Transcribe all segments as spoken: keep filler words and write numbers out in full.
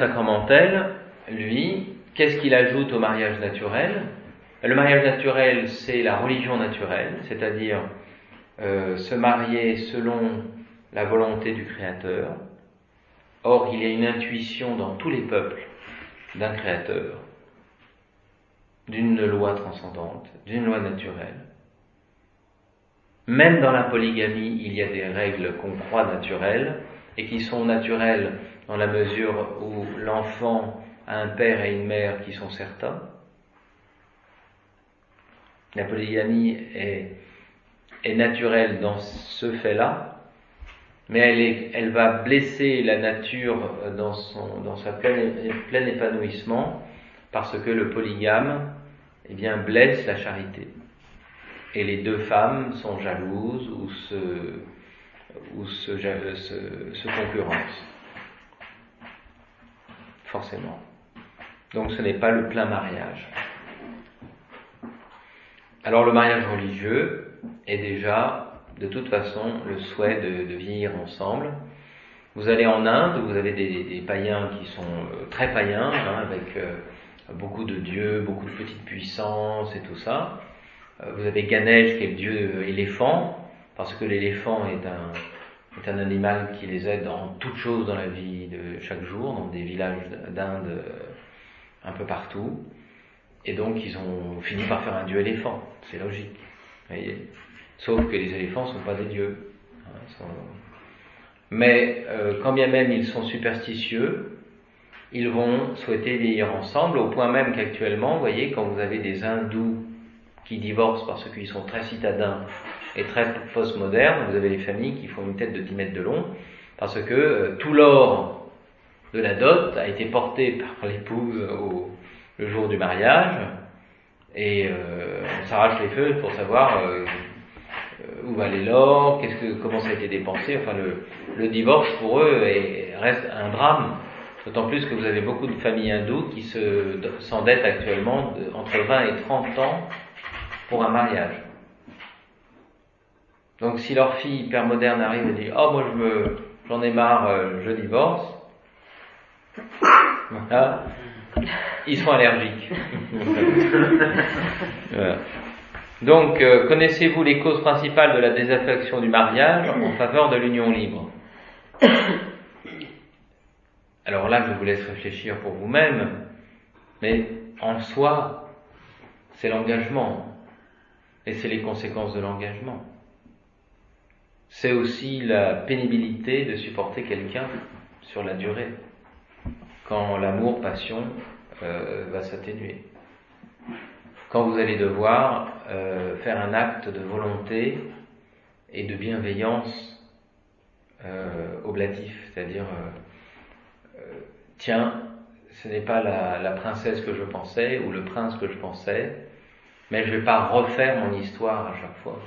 sacramentel, lui, qu'est-ce qu'il ajoute au mariage naturel? Le mariage naturel, c'est la religion naturelle, c'est-à-dire euh, se marier selon la volonté du Créateur. Or, il y a une intuition dans tous les peuples d'un Créateur, d'une loi transcendante, d'une loi naturelle. Même dans la polygamie, il y a des règles qu'on croit naturelles et qui sont naturelles dans la mesure où l'enfant a un père et une mère qui sont certains. La polygamie est, est naturelle dans ce fait-là, mais elle, est, elle va blesser la nature dans, son, dans sa pleine, plein épanouissement parce que le polygame eh bien, blesse la charité. Et les deux femmes sont jalouses ou se, ou se, se, se concurrencent. Forcément. Donc ce n'est pas le plein mariage. Alors le mariage religieux est déjà, de toute façon, le souhait de, de vieillir ensemble. Vous allez en Inde, vous avez des, des païens qui sont euh, très païens, hein, avec euh, beaucoup de dieux, beaucoup de petites puissances et tout ça. Vous avez Ganesh qui est le dieu éléphant, parce que l'éléphant est un, est un animal qui les aide dans toutes choses dans la vie de chaque jour, dans des villages d'Inde un peu partout. Et donc ils ont fini par faire un dieu éléphant, c'est logique. Voyez. Sauf que les éléphants ne sont pas des dieux. Sont... Mais euh, quand bien même ils sont superstitieux, ils vont souhaiter vieillir ensemble, au point même qu'actuellement, vous voyez, quand vous avez des hindous qui divorcent parce qu'ils sont très citadins et très postmodernes, vous avez les familles qui font une tête de dix mètres de long, parce que euh, tout l'or de la dot a été porté par l'épouse au, le jour du mariage, et euh, on s'arrache les feux pour savoir euh, où va aller l'or, qu'est-ce que, comment ça a été dépensé. Enfin, le, le divorce pour eux est, reste un drame, d'autant plus que vous avez beaucoup de familles hindoues qui se, s'endettent actuellement de, entre vingt et trente ans pour un mariage. Donc si leur fille hyper moderne arrive et dit « Oh, moi je me, j'en ai marre, euh, je divorce », voilà, ils sont allergiques. Voilà. Donc, euh, connaissez-vous les causes principales de la désaffection du mariage en faveur de l'union libre? Alors là, je vous laisse réfléchir pour vous-même, mais en soi, c'est l'engagement. Et c'est les conséquences de l'engagement. C'est aussi la pénibilité de supporter quelqu'un sur la durée, quand l'amour, passion euh, va s'atténuer. Quand vous allez devoir euh, faire un acte de volonté et de bienveillance euh, oblatif, c'est-à-dire euh, euh, tiens, ce n'est pas la, la princesse que je pensais ou le prince que je pensais, mais je ne vais pas refaire mon histoire à chaque fois.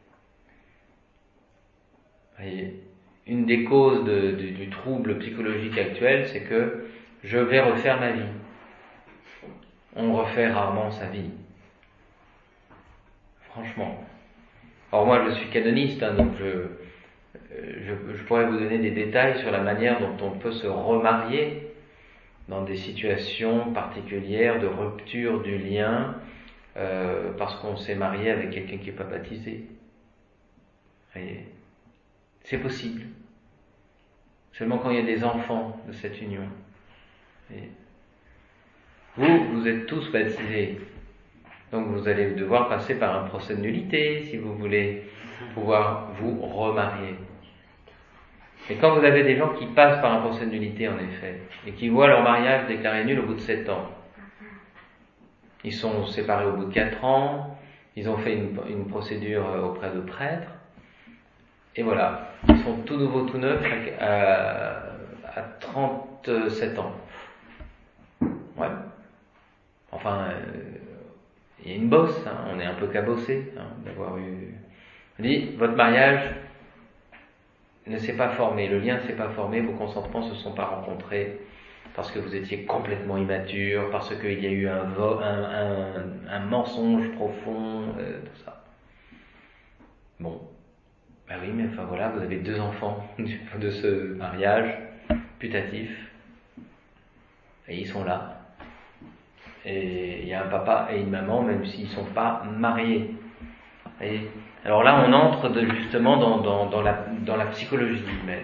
Voyez, une des causes de, de, du trouble psychologique actuel, c'est que je vais refaire ma vie. On refait rarement sa vie. Franchement. Or moi je suis canoniste, hein, donc je, je, je pourrais vous donner des détails sur la manière dont on peut se remarier dans des situations particulières de rupture du lien, Euh, parce qu'on s'est marié avec quelqu'un qui n'est pas baptisé. Voyez, c'est possible. Seulement quand il y a des enfants de cette union. Voyez. Vous, vous êtes tous baptisés. Donc vous allez devoir passer par un procès de nullité si vous voulez pouvoir vous remarier. Et quand vous avez des gens qui passent par un procès de nullité, en effet, et qui voient leur mariage déclaré nul au bout de sept ans, ils sont séparés au bout de quatre ans, ils ont fait une, une procédure auprès de prêtres, et voilà, ils sont tout nouveaux, tout neufs à, à trente-sept ans. Ouais. Enfin, euh, il y a une bosse, hein, on est un peu cabossé hein, d'avoir eu... On dit, votre mariage ne s'est pas formé, le lien ne s'est pas formé, vos consentements ne se sont pas rencontrés, parce que vous étiez complètement immature, parce qu'il y a eu un, vo- un, un, un mensonge profond, euh, tout ça. Bon, ben oui, mais enfin voilà, vous avez deux enfants de ce mariage putatif. et ils sont là. Et il y a un papa et une maman, même s'ils ne sont pas mariés. Et alors là, on entre de, justement dans, dans, dans, la, dans la psychologie humaine.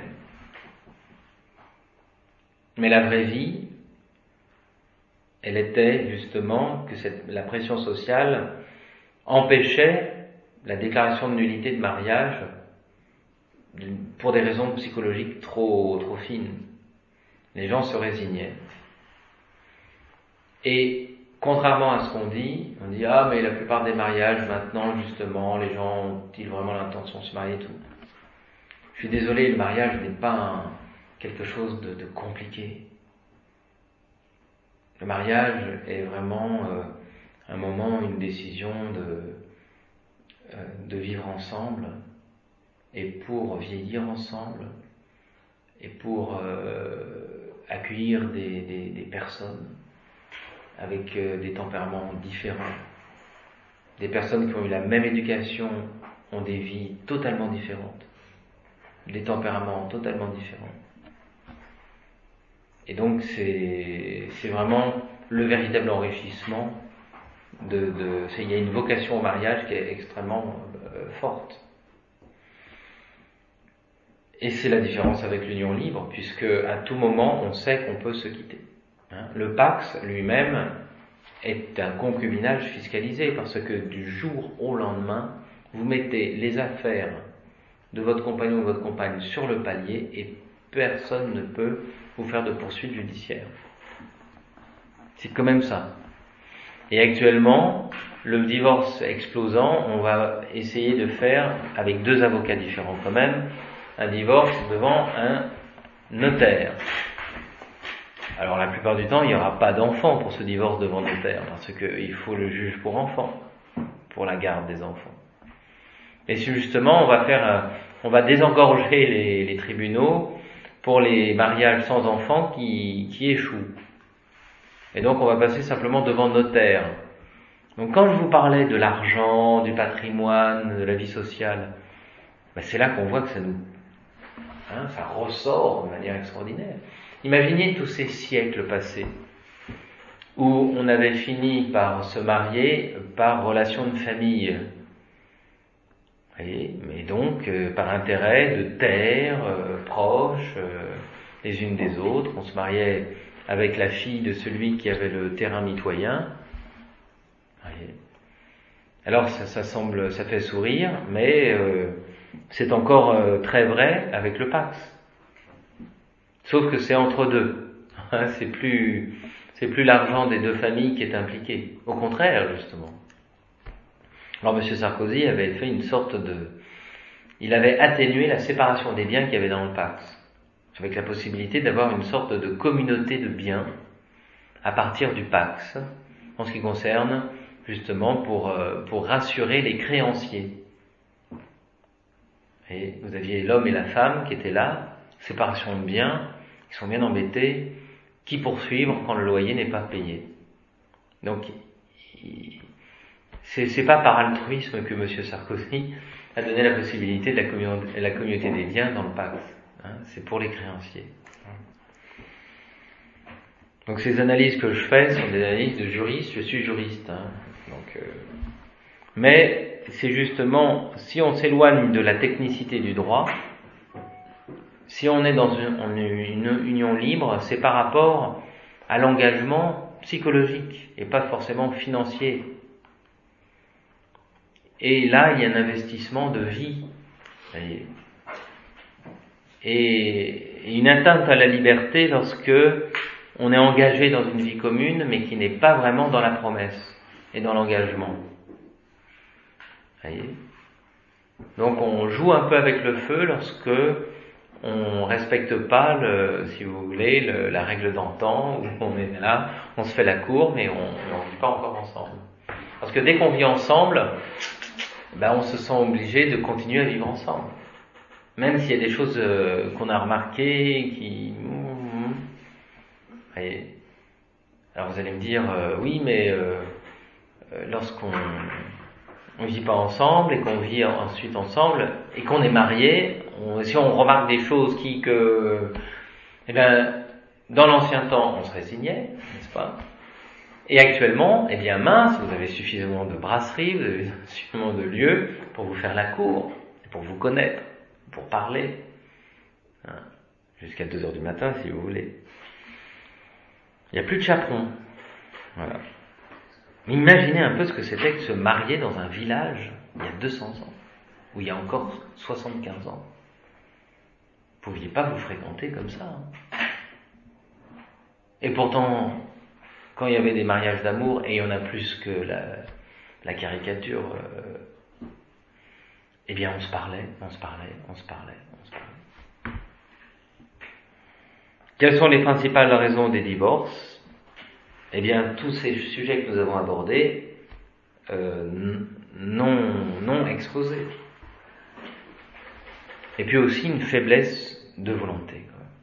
Mais la vraie vie, elle était justement que cette, la pression sociale empêchait la déclaration de nullité de mariage pour des raisons psychologiques trop, trop fines. Les gens se résignaient. Et contrairement à ce qu'on dit, on dit « Ah, mais la plupart des mariages, maintenant, justement, les gens ont-ils vraiment l'intention de se marier et tout ?» Je suis désolé, le mariage n'est pas un, quelque chose de, de compliqué. Le mariage est vraiment euh, un moment, une décision de, euh, de vivre ensemble, et pour vieillir ensemble, et pour euh, accueillir des, des, des personnes avec euh, des tempéraments différents. Des personnes qui ont eu la même éducation ont des vies totalement différentes, des tempéraments totalement différents. Et donc c'est, c'est vraiment le véritable enrichissement de, de c'est, il y a une vocation au mariage qui est extrêmement euh, forte. Et c'est la différence avec l'union libre, puisque à tout moment on sait qu'on peut se quitter. Hein, le Pacs lui-même est un concubinage fiscalisé, parce que du jour au lendemain, vous mettez les affaires de votre compagnon ou de votre compagne sur le palier et personne ne peut vous faire de poursuite judiciaire. C'est quand même ça. Et actuellement, le divorce explosant, on va essayer de faire, avec deux avocats différents quand même, un divorce devant un notaire. Alors la plupart du temps, il n'y aura pas d'enfant pour ce divorce devant notaire, parce qu'il faut le juge pour enfants, pour la garde des enfants. Et si justement, on va faire, un, on va désengorger les, les tribunaux pour les mariages sans enfants qui, qui échouent. Et donc on va passer simplement devant notaire. Donc quand je vous parlais de l'argent, du patrimoine, de la vie sociale, ben c'est là qu'on voit que ça nous, hein, ça ressort de manière extraordinaire. Imaginez tous ces siècles passés où on avait fini par se marier par relation de famille. Vous voyez, mais donc euh, par intérêt de terre, euh, proches, euh, les unes des autres. On se mariait avec la fille de celui qui avait le terrain mitoyen. Vous voyez. Alors ça, ça semble, ça fait sourire, mais euh, c'est encore euh, très vrai avec le Pacs. Sauf que c'est entre deux. Hein, c'est plus, c'est plus l'argent des deux familles qui est impliqué. Au contraire, justement. Alors, M. Sarkozy avait fait une sorte de, il avait atténué la séparation des biens qu'il y avait dans le Pacs, avec la possibilité d'avoir une sorte de communauté de biens à partir du Pacs, en ce qui concerne, justement, pour, pour rassurer les créanciers. Et vous aviez l'homme et la femme qui étaient là, séparation de biens, ils sont bien embêtés, qui poursuivre quand le loyer n'est pas payé. Donc, c'est, c'est pas par altruisme que M. Sarkozy a donné la possibilité de la, communauté, la communauté des biens dans le Pacs. Hein, c'est pour les créanciers. Donc, ces analyses que je fais sont des analyses de juriste. Je suis juriste. Hein, donc, euh, mais c'est justement, si on s'éloigne de la technicité du droit, si on est dans une, une union libre, c'est par rapport à l'engagement psychologique et pas forcément financier. Et là, il y a un investissement de vie. Et une atteinte à la liberté lorsque on est engagé dans une vie commune, mais qui n'est pas vraiment dans la promesse et dans l'engagement. Voyez ? Donc on joue un peu avec le feu lorsque on respecte pas, le, si vous voulez, le, la règle d'antan, où on est là, on se fait la cour, mais on ne vit pas encore ensemble. Parce que dès qu'on vit ensemble, ben on se sent obligé de continuer à vivre ensemble. Même s'il y a des choses euh, qu'on a remarquées, qui... Et alors vous allez me dire, euh, oui, mais euh, lorsqu'on on vit pas ensemble et qu'on vit ensuite ensemble et qu'on est marié, on, si on remarque des choses qui que, eh ben, dans l'ancien temps, on se résignait, n'est-ce pas? Et actuellement, eh bien mince, vous avez suffisamment de brasseries, vous avez suffisamment de lieux pour vous faire la cour, pour vous connaître, pour parler. Hein, jusqu'à deux heures du matin, si vous voulez. Il n'y a plus de chaperon. Voilà. Imaginez un peu ce que c'était que se marier dans un village il y a deux cents ans, où il y a encore soixante-quinze ans. Vous ne pouviez pas vous fréquenter comme ça. Hein. Et pourtant, quand il y avait des mariages d'amour, et il y en a plus que la, la caricature, euh, eh bien on se parlait, on se parlait, on se parlait, on se parlait. Quelles sont les principales raisons des divorces? Eh bien, tous ces sujets que nous avons abordés, euh, non, non exposés. Et puis aussi une faiblesse de volonté.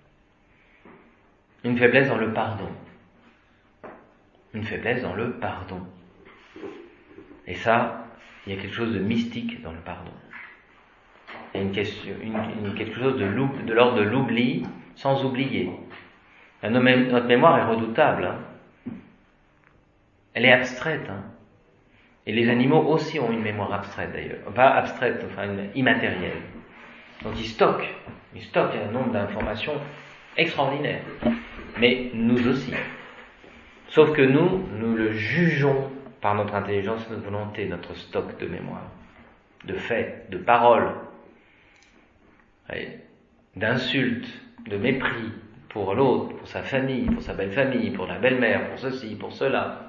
Une faiblesse dans le pardon. Une faiblesse dans le pardon. Et ça, il y a quelque chose de mystique dans le pardon. Il y a une question, une, une, quelque chose de, de l'ordre de l'oubli sans oublier. Notre mémoire est redoutable. Hein. Elle est abstraite. Hein. Et les animaux aussi ont une mémoire abstraite d'ailleurs. Pas abstraite, enfin immatérielle. Donc ils stockent. Ils stockent un nombre d'informations extraordinaire. Mais nous aussi. Sauf que nous, nous le jugeons par notre intelligence, notre volonté, notre stock de mémoire, de faits, de paroles, d'insultes, de mépris pour l'autre, pour sa famille, pour sa belle-famille, pour la belle-mère, pour ceci, pour cela.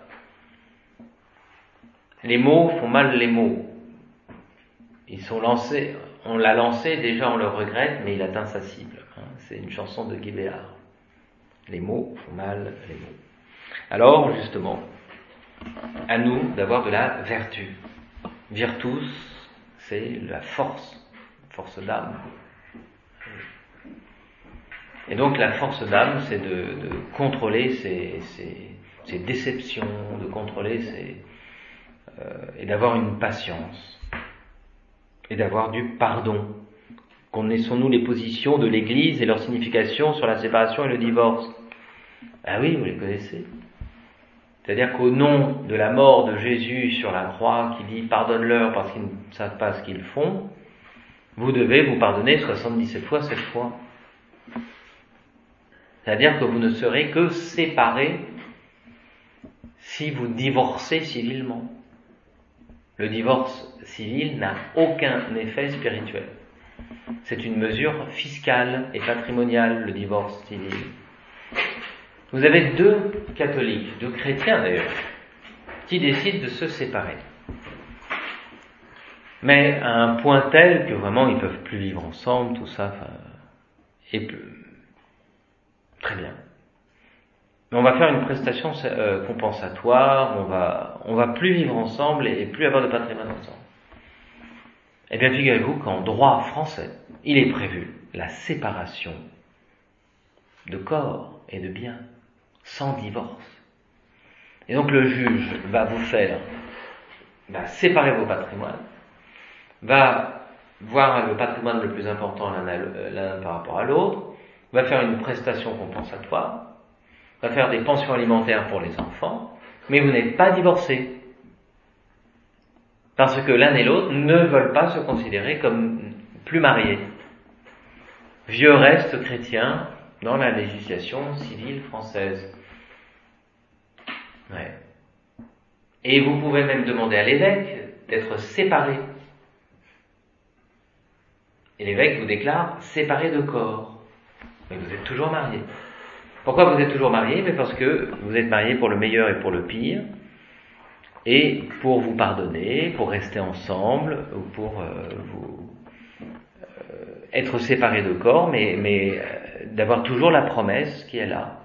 Les mots font mal les mots. Ils sont lancés, on l'a lancé, déjà on le regrette, mais il atteint sa cible. C'est une chanson de Guy Béard. Les mots font mal les mots. Alors, justement, à nous d'avoir de la vertu. Virtus, c'est la force, force d'âme. Et donc la force d'âme, c'est de, de contrôler ses, ses, ses déceptions, de contrôler ses... Euh, et d'avoir une patience. Et d'avoir du pardon. Connaissons-nous les positions de l'Église et leur signification sur la séparation et le divorce? Ah oui, vous les connaissez. C'est-à-dire qu'au nom de la mort de Jésus sur la croix, qui dit « pardonne-leur parce qu'ils ne savent pas ce qu'ils font », vous devez vous pardonner soixante-dix-sept fois, sept fois. C'est-à-dire que vous ne serez que séparés si vous divorcez civilement. Le divorce civil n'a aucun effet spirituel. C'est une mesure fiscale et patrimoniale, le divorce civil. Vous avez deux catholiques, deux chrétiens d'ailleurs, qui décident de se séparer. Mais à un point tel que vraiment ils ne peuvent plus vivre ensemble, tout ça, enfin, et très bien. Mais on va faire une prestation euh, compensatoire, on va, on va plus vivre ensemble et, et plus avoir de patrimoine ensemble. Eh bien, figurez-vous qu'en droit français, il est prévu la séparation de corps et de biens, sans divorce. Et donc le juge va vous faire, va séparer vos patrimoines, va voir le patrimoine le plus important l'un, l'un par rapport à l'autre, va faire une prestation compensatoire, va faire des pensions alimentaires pour les enfants, mais vous n'êtes pas divorcés. Parce que l'un et l'autre ne veulent pas se considérer comme plus mariés. Vieux reste chrétien dans la législation civile française. Ouais. Et vous pouvez même demander à l'évêque d'être séparé. Et l'évêque vous déclare séparé de corps. Mais vous êtes toujours mariés. Pourquoi vous êtes toujours mariés? Mais parce que vous êtes mariés pour le meilleur et pour le pire. Et pour vous pardonner, pour rester ensemble, ou pour euh, vous euh, être séparés de corps, mais, mais euh, d'avoir toujours la promesse qui est là.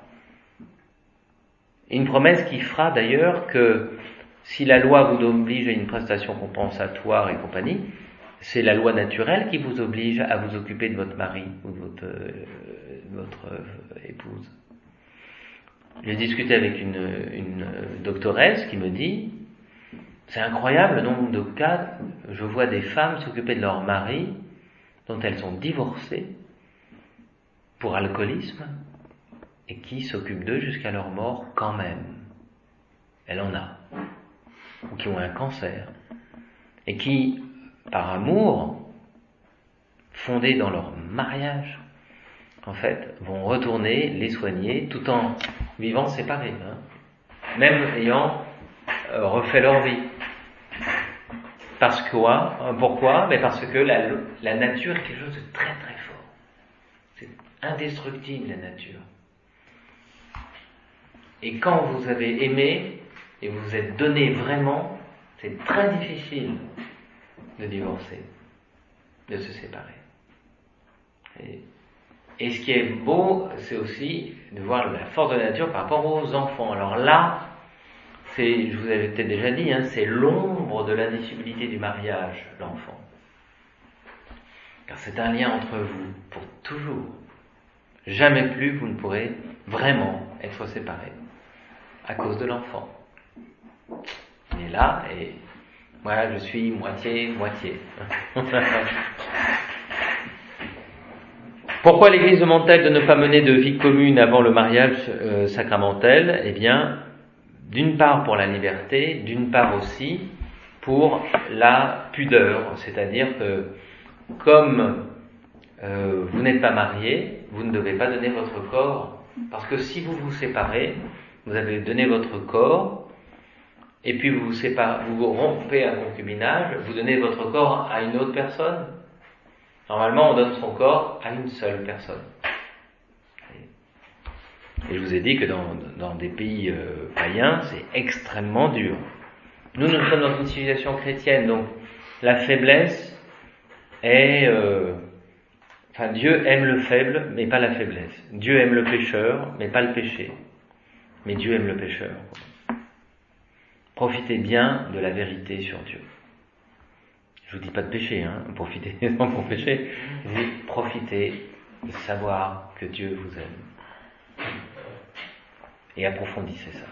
Une promesse qui fera d'ailleurs que si la loi vous oblige à une prestation compensatoire et compagnie, c'est la loi naturelle qui vous oblige à vous occuper de votre mari ou de votre, euh, votre euh, épouse. J'ai discuté avec une, une doctoresse qui me dit: c'est incroyable le nombre de cas, je vois des femmes s'occuper de leur mari dont elles sont divorcées pour alcoolisme et qui s'occupent d'eux jusqu'à leur mort quand même. Elle en a. Ou qui ont un cancer. Et qui, par amour, fondé dans leur mariage, en fait, vont retourner les soigner tout en vivant séparés, hein, même ayant euh, refait leur vie. Parce que quoi ? Pourquoi ? Mais parce que la, la nature est quelque chose de très très fort. C'est indestructible, la nature. Et quand vous avez aimé et vous vous êtes donné vraiment, c'est très difficile de divorcer, de se séparer. Et, et ce qui est beau, c'est aussi de voir la force de la nature par rapport aux enfants. Alors là, c'est, je vous avais peut-être déjà dit, hein, c'est l'ombre de l'indissolubilité du mariage, l'enfant. Car c'est un lien entre vous pour toujours. Jamais plus vous ne pourrez vraiment être séparés à cause de l'enfant. Il est là et moi je suis moitié-moitié. Pourquoi l'Église demande-t-elle de ne pas mener de vie commune avant le mariage euh, sacramentel ? Eh bien, d'une part pour la liberté, d'une part aussi pour la pudeur. C'est-à-dire que comme euh, vous n'êtes pas marié, vous ne devez pas donner votre corps. Parce que si vous vous séparez, vous avez donné votre corps, et puis vous vous séparez, vous rompez un concubinage, vous donnez votre corps à une autre personne. Normalement, on donne son corps à une seule personne. Et je vous ai dit que dans, dans des pays euh, païens, c'est extrêmement dur. Nous, nous sommes dans une civilisation chrétienne, donc la faiblesse est... Euh, enfin, Dieu aime le faible, mais pas la faiblesse. Dieu aime le pécheur, mais pas le péché. Mais Dieu aime le pécheur. Profitez bien de la vérité sur Dieu. Je vous dis pas de pécher, hein, profitez sans pour pécher. Je vous dis, profitez de savoir que Dieu vous aime. Et approfondissez ça.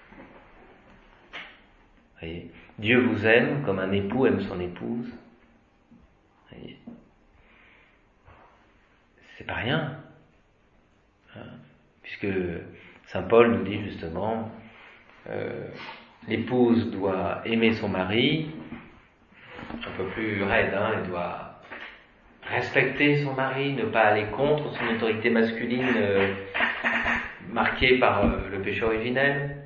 Voyez, Dieu vous aime comme un époux aime son épouse. Voyez, c'est pas rien. Hein, puisque Saint Paul nous dit justement, euh, l'épouse doit aimer son mari, un peu plus raide, hein, elle doit respecter son mari, ne pas aller contre son autorité masculine euh, marquée par euh, le péché originel.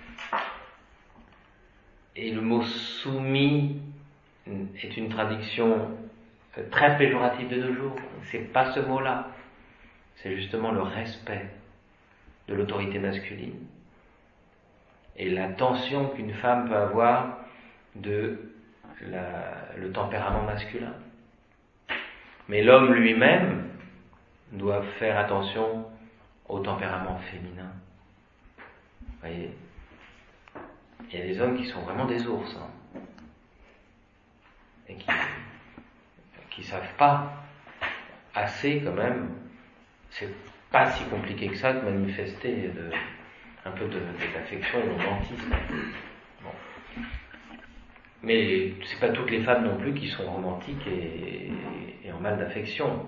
Et le mot soumis est une traduction euh, très péjorative de nos jours. C'est pas ce mot-là, c'est justement le respect de l'autorité masculine et la tension qu'une femme peut avoir de la, le tempérament masculin. Mais l'homme lui-même doit faire attention au tempérament féminin. Vous voyez, il y a des hommes qui sont vraiment des ours, hein, et qui qui savent pas assez quand même. C'est pas si compliqué que ça de manifester de, un peu de, de d'affection et de romantisme. Bon. Mais c'est pas toutes les femmes non plus qui sont romantiques et, et en mal d'affection.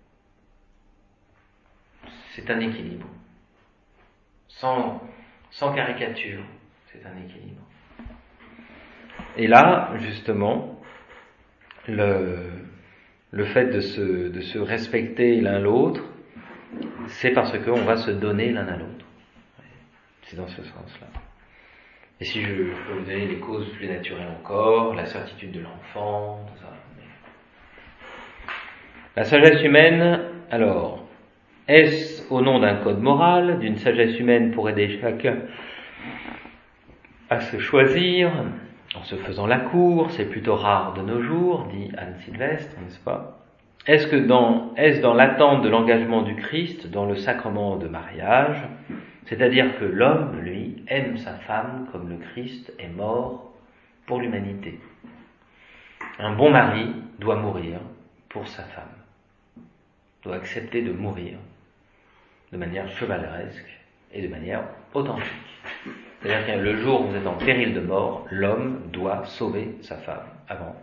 C'est un équilibre. Sans, sans caricature, c'est un équilibre. Et là, justement, le, le fait de se, de se respecter l'un l'autre, c'est parce qu'on va se donner l'un à l'autre. C'est dans ce sens-là. Et si je, je peux vous donner les causes plus naturelles encore, la certitude de l'enfant, tout ça. La sagesse humaine, alors, est-ce au nom d'un code moral, d'une sagesse humaine pour aider chacun à se choisir, en se faisant la cour, c'est plutôt rare de nos jours, dit Anne Sylvestre, n'est-ce pas ? Est-ce que dans, est-ce dans l'attente de l'engagement du Christ dans le sacrement de mariage, c'est-à-dire que l'homme, lui, aime sa femme comme le Christ est mort pour l'humanité. Un bon mari doit mourir pour sa femme, doit accepter de mourir de manière chevaleresque et de manière authentique. C'est-à-dire que le jour où vous êtes en péril de mort, l'homme doit sauver sa femme avant.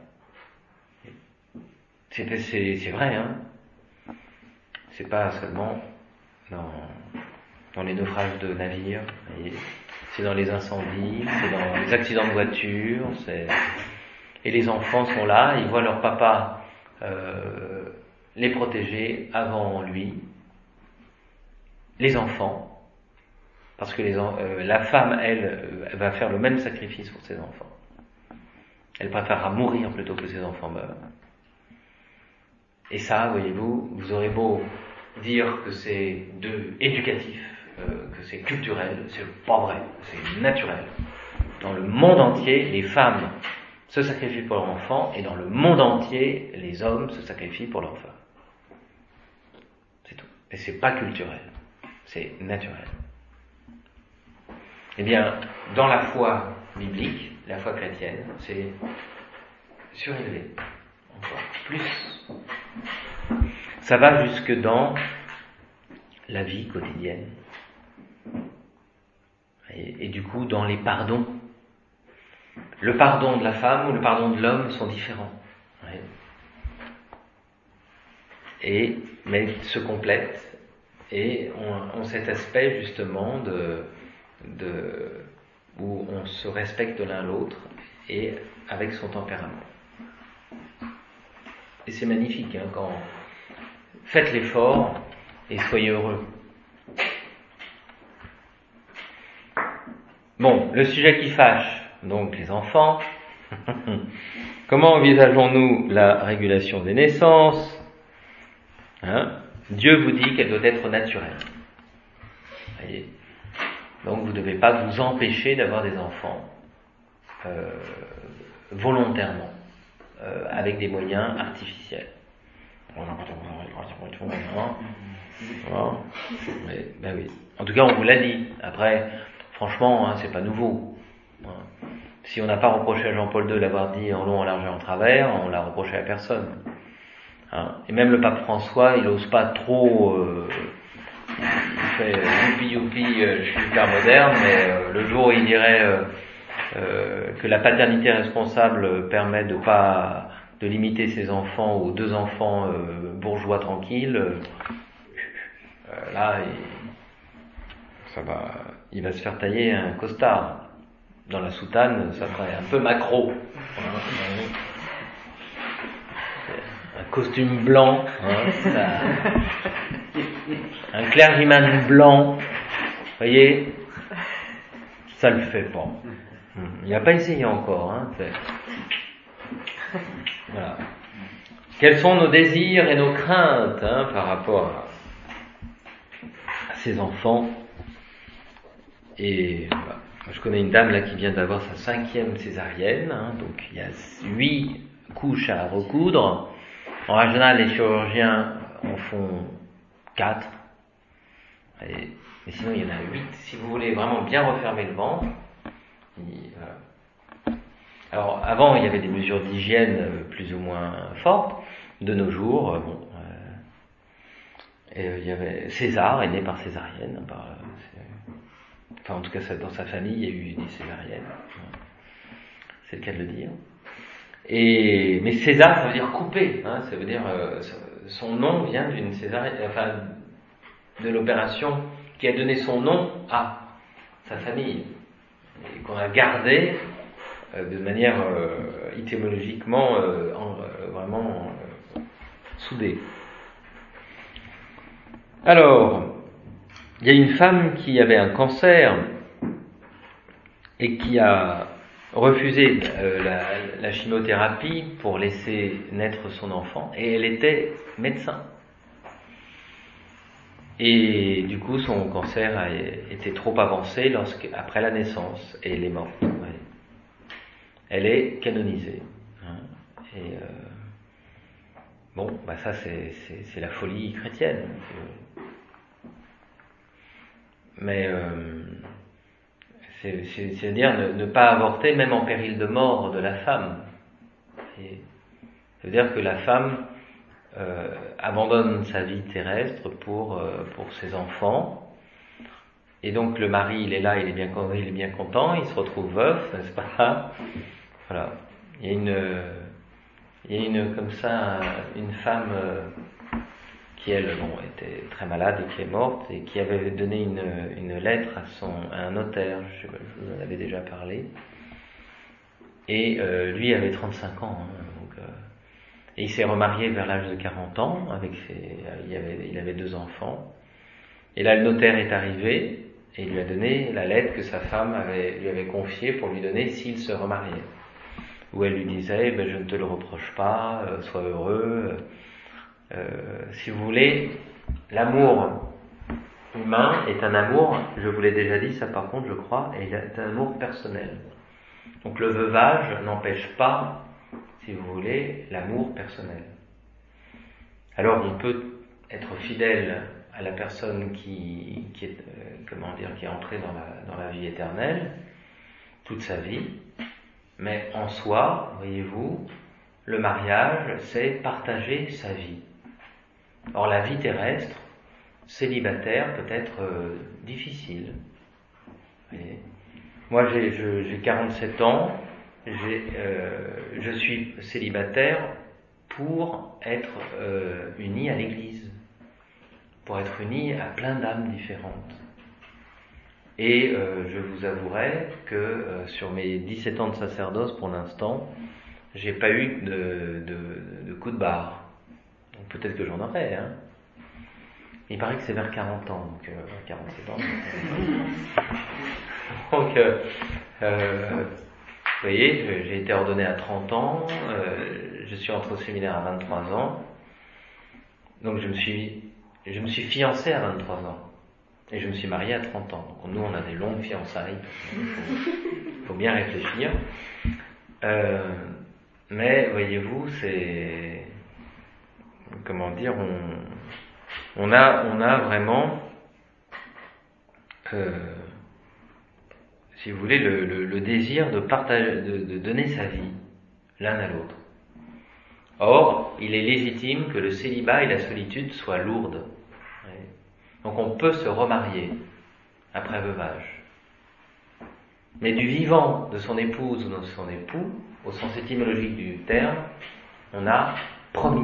C'est, c'est, c'est vrai, hein. C'est pas seulement dans, dans les naufrages de navires, et c'est dans les incendies, c'est dans les accidents de voiture, c'est... et les enfants sont là, ils voient leur papa euh, les protéger avant lui, les enfants, parce que les en... euh, la femme, elle, elle va faire le même sacrifice pour ses enfants. Elle préférera mourir plutôt que ses enfants meurent. Et ça, voyez-vous, vous aurez beau dire que c'est de éducatif, euh, que c'est culturel, c'est pas vrai, c'est naturel. Dans le monde entier, les femmes se sacrifient pour leurs enfants, et dans le monde entier, les hommes se sacrifient pour leurs femmes. C'est tout. Et c'est pas culturel, c'est naturel. Eh bien, dans la foi biblique, la foi chrétienne, c'est surélevé, encore plus. Ça va jusque dans la vie quotidienne. Et, et du coup, dans les pardons. Le pardon de la femme ou le pardon de l'homme sont différents. Ouais. Et, mais se complètent et ont, ont cet aspect justement de, de, où on se respecte l'un l'autre et avec son tempérament. Et c'est magnifique, hein, quand faites l'effort et soyez heureux. Bon, le sujet qui fâche, donc les enfants. Comment envisageons-nous la régulation des naissances? Hein? Dieu vous dit qu'elle doit être naturelle. Voyez, donc vous ne devez pas vous empêcher d'avoir des enfants euh, volontairement, euh, avec des moyens artificiels. Mais, ben oui. En tout cas, on vous l'a dit. Après, franchement, hein, c'est pas nouveau. Si on n'a pas reproché à Jean-Paul deux l'avoir dit en long, en large et en travers, on l'a reproché à personne. Hein. Et même le pape François, il n'ose pas trop. Euh, il fait youpi youpi, euh, je suis hyper moderne, mais euh, le jour où il dirait euh, euh, que la paternité responsable permet de pas de limiter ses enfants aux deux enfants euh, bourgeois tranquilles, euh, là, il, ça va, il va se faire tailler un costard. Dans la soutane, ça ferait un peu macro. Un costume blanc, hein, ça, un clergyman blanc, vous voyez, ça le fait pas. Il n'a pas essayé encore. Hein, voilà. Quels sont nos désirs et nos craintes hein, par rapport à, à ces enfants? Et voilà. Je connais une dame là qui vient d'avoir sa cinquième césarienne, hein, donc il y a huit couches à recoudre. En général, les chirurgiens en font quatre. Et, mais sinon, il y en a huit. Si vous voulez vraiment bien refermer le ventre. Et, voilà. Alors, avant, il y avait des mesures d'hygiène plus ou moins fortes. De nos jours, euh, bon, euh, et, euh, il y avait César est né par césarienne. Par, Enfin, en tout cas, dans sa famille, il y a eu des césariennes. C'est le cas de le dire. Et, mais César, ça veut dire couper. Hein, ça veut dire euh, son nom vient d'une césarienne, enfin, de l'opération qui a donné son nom à sa famille et qu'on a gardé euh, de manière euh, étymologiquement euh, en, euh, vraiment euh, soudée. Alors. Il y a une femme qui avait un cancer et qui a refusé euh, la, la chimiothérapie pour laisser naître son enfant, et elle était médecin. Et du coup, son cancer a été trop avancé après la naissance, et elle est morte. Ouais. Elle est canonisée. Hein, et euh, bon, bah ça c'est, c'est, c'est la folie chrétienne. C'est, Mais euh, c'est, c'est, c'est-à-dire ne, ne pas avorter même en péril de mort de la femme. Et, c'est-à-dire que la femme euh, abandonne sa vie terrestre pour, euh, pour ses enfants. Et donc le mari, il est là, il est bien, il est bien content, il se retrouve veuf, n'est-ce pas? Voilà. Il y a une, il y a une comme ça, une femme qui elle bon, était très malade et qui est morte, et qui avait donné une, une lettre à, son, à un notaire, je, sais pas, je vous en avais déjà parlé, et euh, lui avait trente-cinq ans, hein, donc, euh, et il s'est remarié vers l'âge de quarante ans, avec ses, il, avait, il avait deux enfants, et là le notaire est arrivé, et il lui a donné la lettre que sa femme avait, lui avait confiée pour lui donner s'il se remariait, où elle lui disait, ben, je ne te le reproche pas, euh, sois heureux, euh, si vous voulez, l'amour humain est un amour, je vous l'ai déjà dit ça par contre je crois, est un amour personnel. Donc le veuvage n'empêche pas, si vous voulez, l'amour personnel. Alors on peut être fidèle à la personne qui, qui est, euh, comment dire, qui est entrée dans la, dans la vie éternelle toute sa vie, mais en soi, voyez-vous, le mariage, c'est partager sa vie. Or la vie terrestre, célibataire, peut être euh, difficile. Voyez. Moi j'ai, je, j'ai quarante-sept ans, j'ai, euh, je suis célibataire pour être euh, uni à l'Église, pour être uni à plein d'âmes différentes. Et euh, je vous avouerai que euh, sur mes dix-sept ans de sacerdoce pour l'instant, j'ai pas eu de, de, de coup de barre. Donc peut-être que j'en aurai, hein. Il paraît que c'est vers quarante ans, donc euh, quarante-sept ans. Donc, euh, euh, vous voyez, j'ai été ordonné à trente ans, euh, je suis entré au séminaire à vingt-trois ans, donc je me suis, je me suis fiancé à vingt-trois ans, et je me suis marié à trente ans. Donc nous, on a des longues fiançailles, il faut, faut bien réfléchir. Euh, mais, voyez-vous, c'est... Comment dire, on, on, a, on a vraiment... Euh, si vous voulez, le, le, le désir de partager, de, de donner sa vie l'un à l'autre. Or, il est légitime que le célibat et la solitude soient lourdes. Donc on peut se remarier après veuvage. Mais du vivant de son épouse ou de son époux, au sens étymologique du terme, on a promis.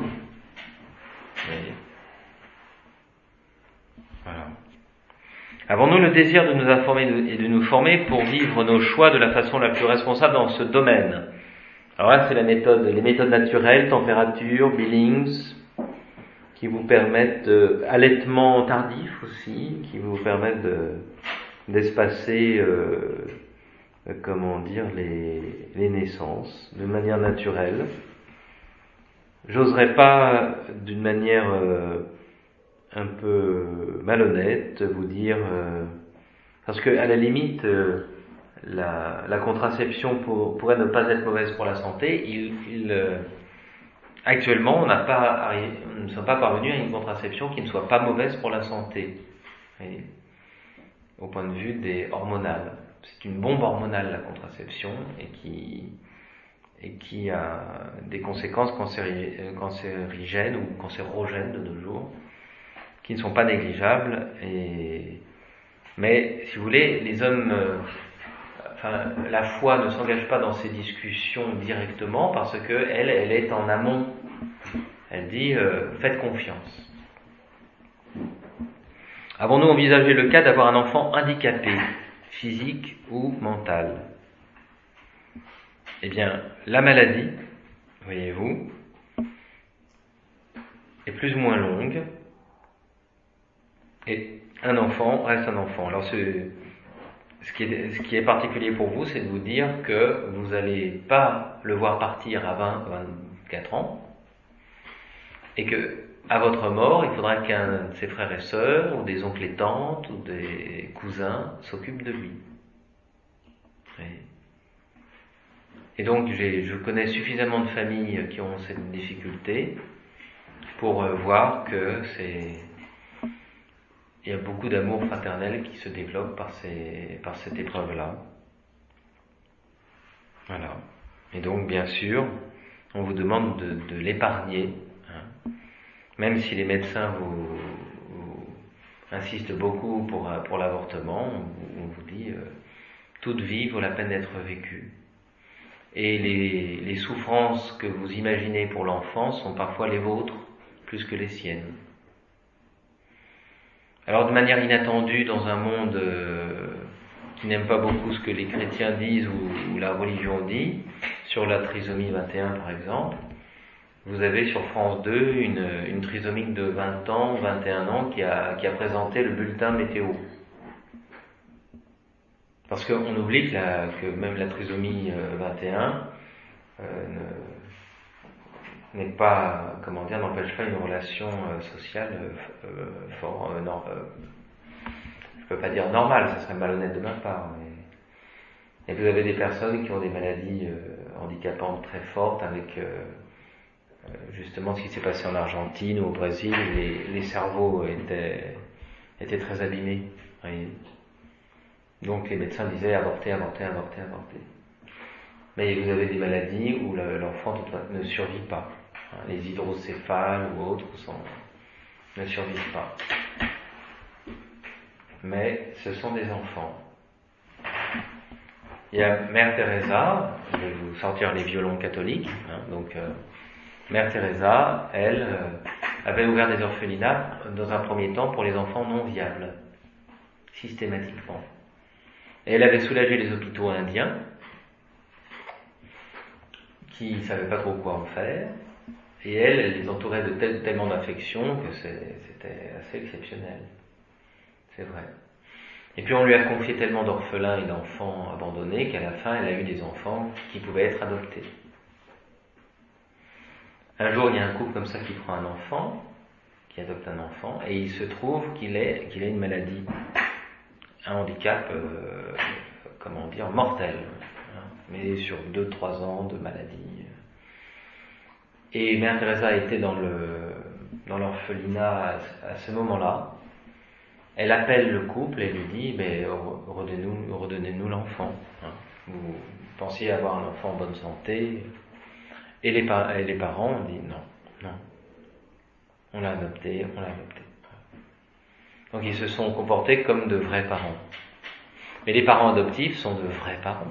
Voilà. Avons-nous le désir de nous informer et de nous former pour vivre nos choix de la façon la plus responsable dans ce domaine? Alors là, c'est la méthode, les méthodes naturelles, température, Billings, qui vous permettent, euh, allaitement tardif aussi, qui vous permettent de, d'espacer, euh, euh, comment dire, les, les naissances de manière naturelle. J'oserais pas, d'une manière euh, un peu malhonnête, vous dire, euh, parce que à la limite, euh, la, la contraception pour, pourrait ne pas être mauvaise pour la santé. Il, il, euh, actuellement, on n'a pas, nous ne sommes pas parvenus à une contraception qui ne soit pas mauvaise pour la santé, voyez, au point de vue des hormonales. C'est une bombe hormonale, la contraception, et qui et qui a des conséquences cancérigènes ou cancérogènes de nos jours, qui ne sont pas négligeables. Et... Mais, si vous voulez, les hommes, euh, enfin, la foi ne s'engage pas dans ces discussions directement parce que elle, elle est en amont. Elle dit euh, faites confiance. Avons-nous envisagé le cas d'avoir un enfant handicapé, physique ou mental? Eh bien, la maladie, voyez-vous, est plus ou moins longue, et un enfant reste un enfant. Alors, ce, ce, qui est, ce qui est particulier pour vous, c'est de vous dire que vous n'allez pas le voir partir à vingt, vingt-quatre ans, et que, à votre mort, il faudra qu'un de ses frères et sœurs, ou des oncles et tantes, ou des cousins s'occupent de lui. Voyez. Et donc, j'ai, je connais suffisamment de familles qui ont cette difficulté pour euh, voir que c'est, il y a beaucoup d'amour fraternel qui se développe par ces, par cette épreuve-là. Voilà. Et donc, bien sûr, on vous demande de, de l'épargner, hein. Même si les médecins vous, vous insistent beaucoup pour, pour l'avortement, on, on vous dit euh, toute vie vaut la peine d'être vécue. Et les, les souffrances que vous imaginez pour l'enfant sont parfois les vôtres plus que les siennes. Alors de manière inattendue, dans un monde euh, qui n'aime pas beaucoup ce que les chrétiens disent ou, ou la religion dit, sur la trisomie vingt et un par exemple, vous avez sur France deux une, une trisomique de vingt ans, vingt et un ans qui a, qui a présenté le bulletin météo. Parce qu'on oublie que, la, que même la trisomie vingt et un euh, ne, n'est pas, comment dire, n'empêche pas une relation euh, sociale euh, fort, euh, non, euh, je peux pas dire normale, ça serait malhonnête de ma part. Mais, et vous avez des personnes qui ont des maladies euh, handicapantes très fortes avec euh, justement ce qui s'est passé en Argentine ou au Brésil, les, les cerveaux étaient, étaient très abîmés. Oui. Donc les médecins disaient avorter, avorter, avorter, avorter. Mais vous avez des maladies où l'enfant ne survit pas. Les hydrocéphales ou autres sont, ne survivent pas. Mais ce sont des enfants. Il y a Mère Teresa, je vais vous sortir les violons catholiques, hein, donc euh, Mère Teresa, elle, euh, avait ouvert des orphelinats dans un premier temps pour les enfants non viables, systématiquement. Et elle avait soulagé les hôpitaux indiens, qui ne savaient pas trop quoi en faire, et elle, elle les entourait de tel, tellement d'affection que c'était assez exceptionnel. C'est vrai. Et puis on lui a confié tellement d'orphelins et d'enfants abandonnés qu'à la fin, elle a eu des enfants qui pouvaient être adoptés. Un jour, il y a un couple comme ça qui prend un enfant, qui adopte un enfant, et il se trouve qu'il est, qu'il a une maladie, un handicap, euh, comment dire, mortel, hein, mais sur deux trois ans de maladie. Et Mère Teresa était dans le dans l'orphelinat à, à ce moment-là. Elle appelle le couple et lui dit, mais redonnez-nous, redonnez-nous l'enfant. Hein. Vous pensiez avoir un enfant en bonne santé. Et les, par- et les parents ont dit non, non. On l'a adopté, on l'a adopté. Donc ils se sont comportés comme de vrais parents. Mais les parents adoptifs sont de vrais parents.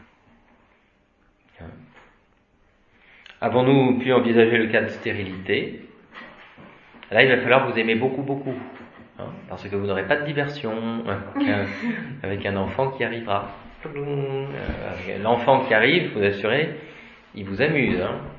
Hein. Avons-nous pu envisager le cas de stérilité? Là, il va falloir vous aimer beaucoup, beaucoup. Hein, parce que vous n'aurez pas de diversion avec un, avec un enfant qui arrivera. Euh, l'enfant qui arrive, vous assurez, il vous amuse. Hein.